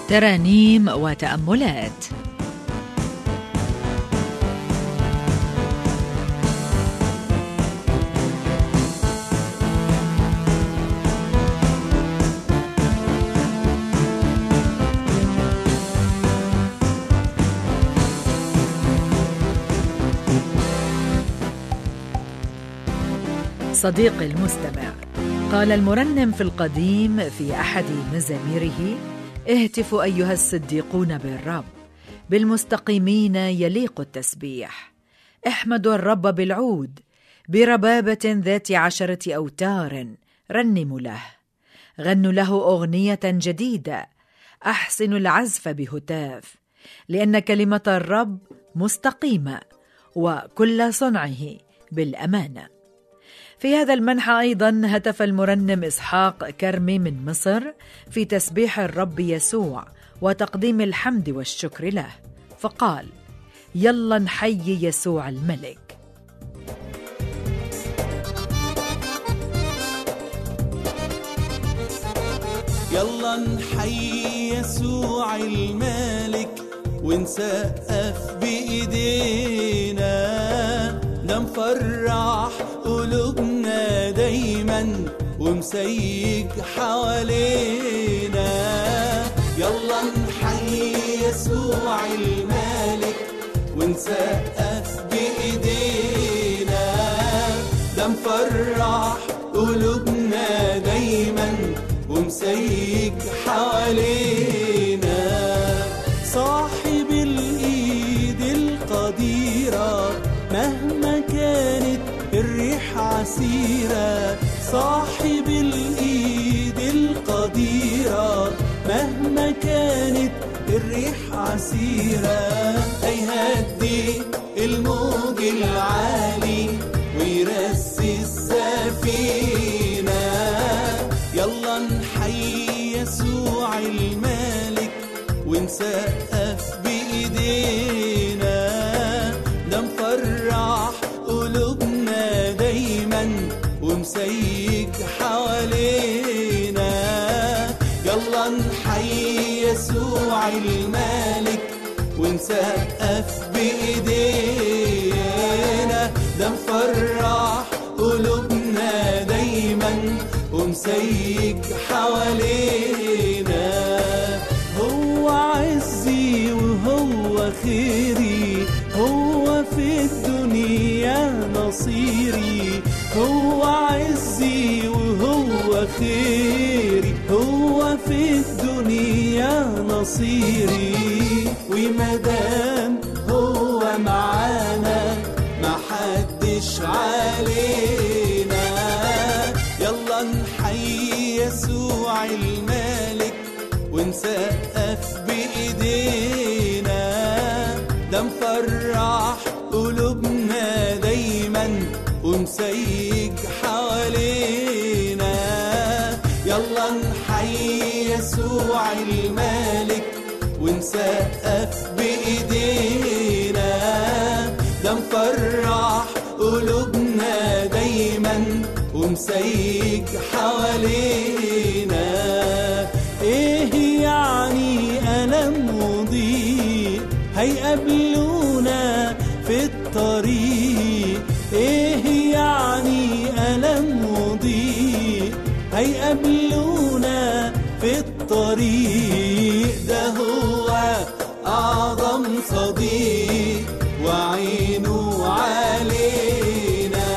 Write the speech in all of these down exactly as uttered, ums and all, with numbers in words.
ترانيم وتأملات. صديقي المستمع، قال المرنم في القديم في أحد مزاميره: اهتفوا أيها الصديقون بالرب، بالمستقيمين يليق التسبيح. احمدوا الرب بالعود، بربابة ذات عشرة أوتار رنموا له. غنوا له أغنية جديدة، أحسنوا العزف بهتاف، لأن كلمة الرب مستقيمة وكل صنعه بالأمانة. في هذا المنحى أيضا هتف المرنم إسحاق كرمي من مصر في تسبيح الرب يسوع وتقديم الحمد والشكر له، فقال: يلا نحيي يسوع الملك. يلا نحيي يسوع الملك ونسقف بإيدينا، ده مفرح قلوبنا دايما ومسيج حوالينا. يلا نحيي يسوع الملك ونسقف بإيدينا، ده مفرح قلوبنا دايما ومسيج حوالينا. صاحب الإيد القديرة مهما كانت الريح عسيرة، صاحب الإيد القديرة مهما كانت الريح عسيرة، هيهدي الموج العالي ويرسي السفينة. يلا نحيي يسوع الملك ونسقف بإيدينا، ده مفرح قلوبنا دايما ومسيج حوالينا. يلا نحيي يسوع الملك ونسقف بإيدينا، ده مفرح قلوبنا دايما ومسيج حوالينا. هو عزي وهو خيري، هو في الدنيا نصيري، هو عزي وهو خيري، هو في الدنيا نصيري. ومدام هو معانا محدش علينا. يلا نحيي يسوع الملك ونسقف بإيدينا، ده مفرح قلوبنا دايما ومسيج حوالينا. يلا نحيي يسوع الملك ونسقف بإيدينا، ده مفرح قلوبنا دايما ومسيج حوالينا. ايه يعني ألم وضيق هيقابلونا في الطريق، ايه يعني ألم وضيق هيقابلونا في الطريق، ده هو أعظم صديق وعينه علينا.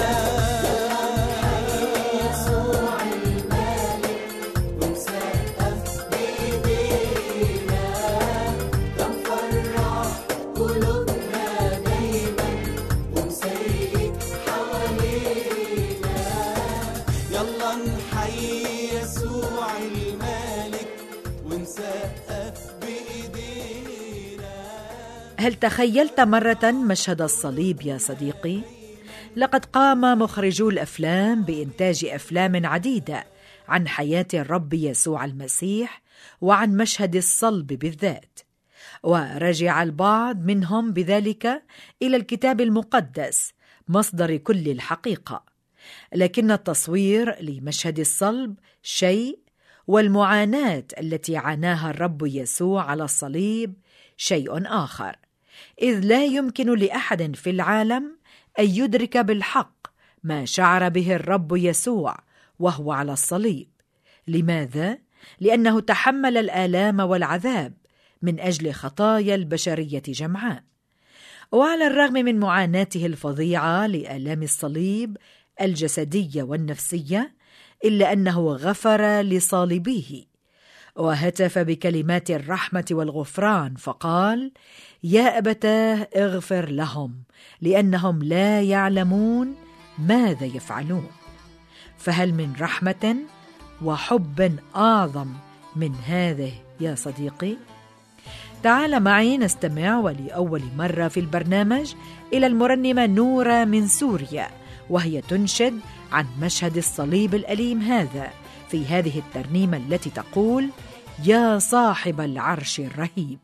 يسوع الملك ونسقف بإيدينا، ده مفرح قلوبنا دايما ومسيج حوالينا. يلا نحيي يسوع الملك ونسقف بإيدينا. هل تخيلت مرة مشهد الصليب يا صديقي؟ لقد قام مخرجو الأفلام بإنتاج أفلام عديدة عن حياة الرب يسوع المسيح وعن مشهد الصلب بالذات، ورجع البعض منهم بذلك إلى الكتاب المقدس مصدر كل الحقيقة. لكن التصوير لمشهد الصلب شيء والمعاناة التي عاناها الرب يسوع على الصليب شيء آخر، إذ لا يمكن لأحد في العالم أن يدرك بالحق ما شعر به الرب يسوع وهو على الصليب. لماذا؟ لأنه تحمل الآلام والعذاب من أجل خطايا البشرية جمعاء. وعلى الرغم من معاناته الفظيعة لآلام الصليب الجسدية والنفسية، إلا أنه غفر لصالبيه وهتف بكلمات الرحمة والغفران فقال: يا أبتاه اغفر لهم لأنهم لا يعلمون ماذا يفعلون. فهل من رحمة وحب أعظم من هذه يا صديقي؟ تعال معي نستمع ولأول مرة في البرنامج إلى المرنمة نورة من سوريا، وهي تنشد عن مشهد الصليب الأليم هذا في هذه الترنيمة التي تقول: يا صاحب العرش الرهيب.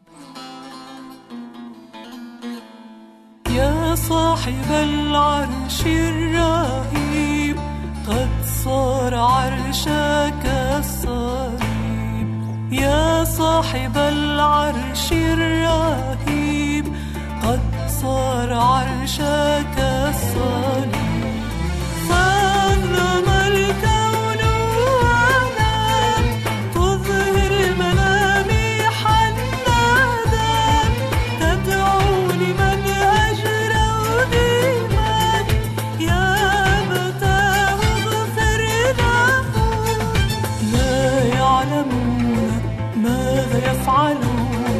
يا صاحب العرش الرهيب، قد صار عرشك الصليب. يا صاحب العرش الرهيب، قد صار عرشك الصليب. فأظلم الكون وأنام، تظهر ملامح الندم، تدعو لمن أجروا ديما. يا أبتاه اغفر لهم، لا يعلمون ماذا يفعلون.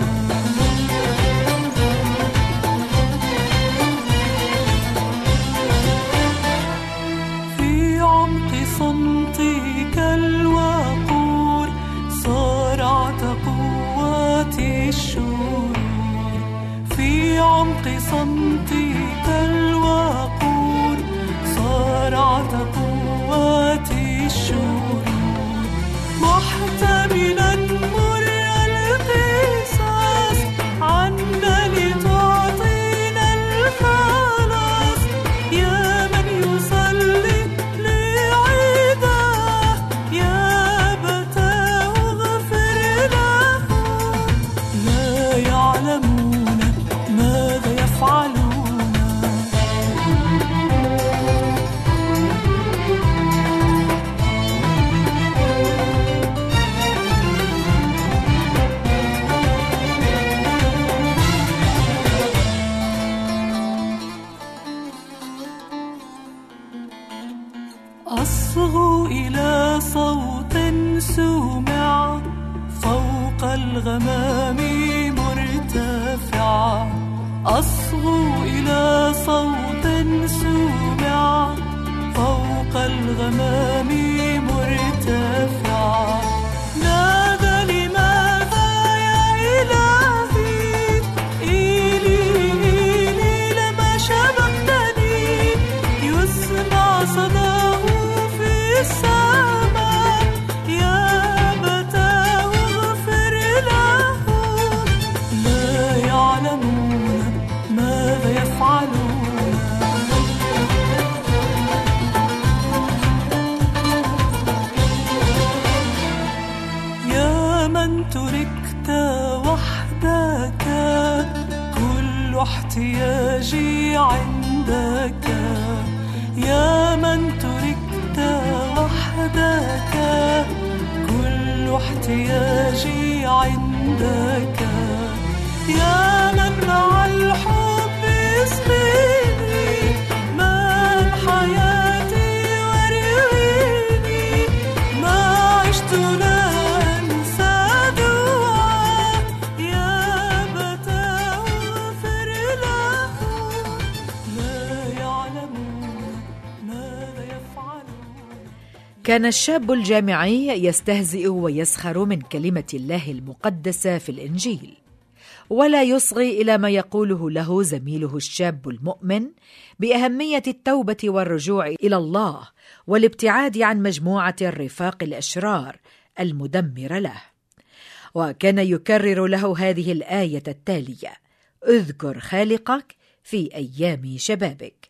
صمتك الوقور صارعت قواتي الشرور. في عمق صمتك الوقور صارعت قواتي الشرور. محتملا مر القصاص عنا لتعطينا الخلاص. يا من يصلي أصغوا إلى صوت سمع فوق الغمام مرتفع. أصغوا إلى صوت سمع فوق الغمام مرتفع. نادى لماذا يا إلهي، إيلي إيلي لما شبقتني. يسمع صداه في السماء. يا أبتاه اغفر لهم، لا يعلمون ماذا يفعلون. يا من تركت وحدك، كل احتياجي عندك. يا من تركت وحدك، كل احتياجي عندك. يا من مع الحب اسقيني ماء حياتي واريني. ما عشت لا أنسى دعاء. يا أبتاه اغفر لهم، لا يعلمون ماذا يفعلون. كان الشاب الجامعي يستهزئ ويسخر من كلمة الله المقدسة في الإنجيل، ولا يصغي إلى ما يقوله له زميله الشاب المؤمن بأهمية التوبة والرجوع إلى الله والابتعاد عن مجموعة الرفاق الأشرار المدمرة له. وكان يكرر له هذه الآية التالية: اذكر خالقك في أيام شبابك.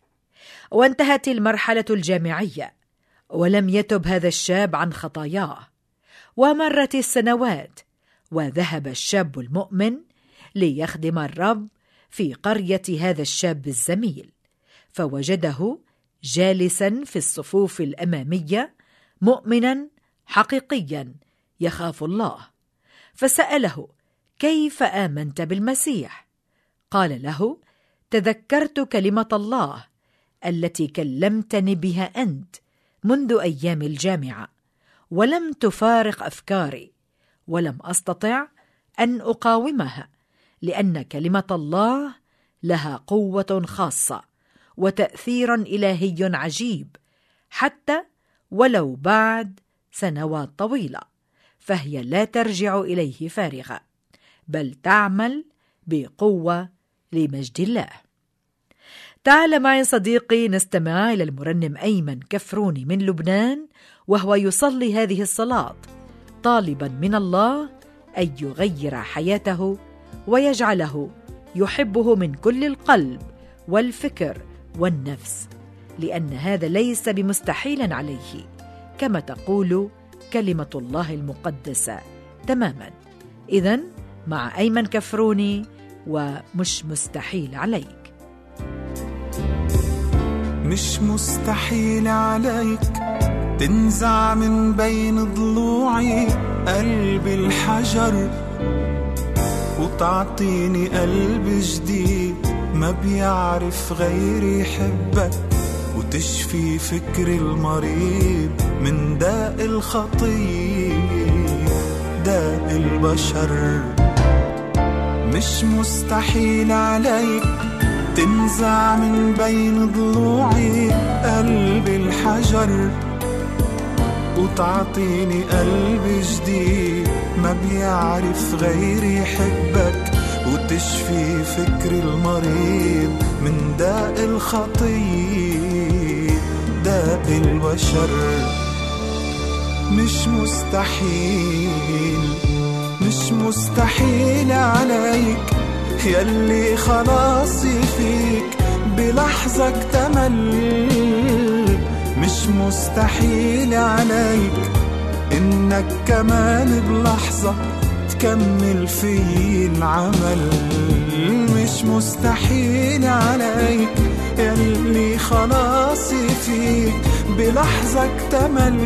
وانتهت المرحلة الجامعية، ولم يتب هذا الشاب عن خطاياه، ومرت السنوات، وذهب الشاب المؤمن ليخدم الرب في قرية هذا الشاب الزميل، فوجده جالسا في الصفوف الأمامية مؤمنا حقيقيا يخاف الله، فسأله: كيف آمنت بالمسيح؟ قال له: تذكرت كلمة الله التي كلمتني بها أنت منذ أيام الجامعة، ولم تفارق أفكاري، ولم أستطع أن أقاومها، لأن كلمة الله لها قوة خاصة وتأثير إلهي عجيب، حتى ولو بعد سنوات طويلة، فهي لا ترجع إليه فارغة، بل تعمل بقوة لمجد الله. تعال معي صديقي نستمع إلى المرنم أيمن كفروني من لبنان، وهو يصلي هذه الصلاة طالبا من الله أن يغير حياته ويجعله يحبه من كل القلب والفكر والنفس، لأن هذا ليس بمستحيل عليه، كما تقول كلمة الله المقدسة تماما. إذن مع أيمن كفروني ومش مستحيل عليك. مش مستحيل عليك تنزع من بين ضلوعي قلب الحجر، وتعطيني قلب جديد ما بيعرف غير يحبك، وتشفي فكر المريض من داء الخطية داء البشر. مش مستحيل عليك تنزع من بين ضلوعي قلب الحجر، وتعطيني قلب جديد ما بيعرف غير يحبك، وتشفي فكر المريض من داء الخطية داء البشر. مش مستحيل مش مستحيل عليك يلي خلاصي فيك بلحظة اكتمل. مش مستحيل عليك إنك كمان بلحظة تكمل في العمل. مش مستحيل عليك يلي خلاصي فيك بلحظة اكتمل.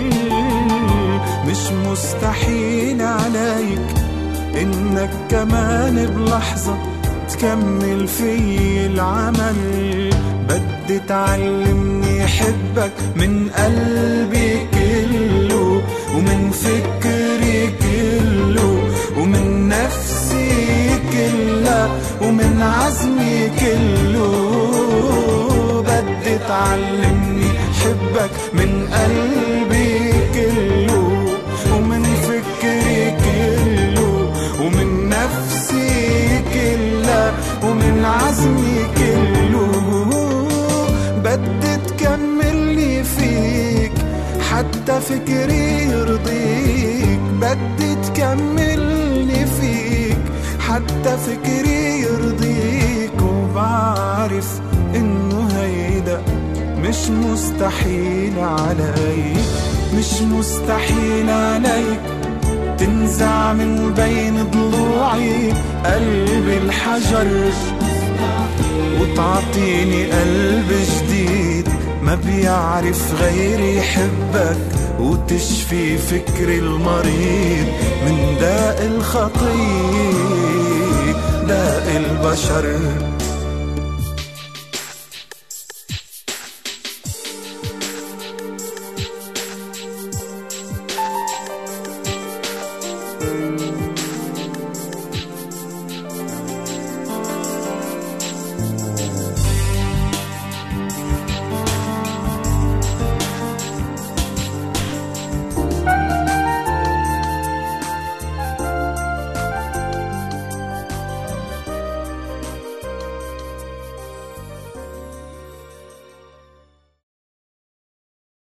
مش مستحيل عليك إنك كمان بلحظة تكمل في العمل. بدي تعلمني حبك من قلبي كله، ومن فكري كله، ومن نفسي كلها، ومن عزمي كله. بدي تعلمني حبك من قلبي كله، ومن فكري كله، ومن نفسي كلها، ومن عزمي كله. بدي تكملني فيك حتى فكري يرضيك. بدي تكملني فيك حتى فكري يرضيك. وبعرف إنه هيدا مش مستحيل عليك. مش مستحيل عليك تنزع من بين ضلوعي قلب الحجر، وتعطيني قلب جديد ما بيعرف غير يحبك، وتشفي فكر المريض من داء الخطية داء البشر.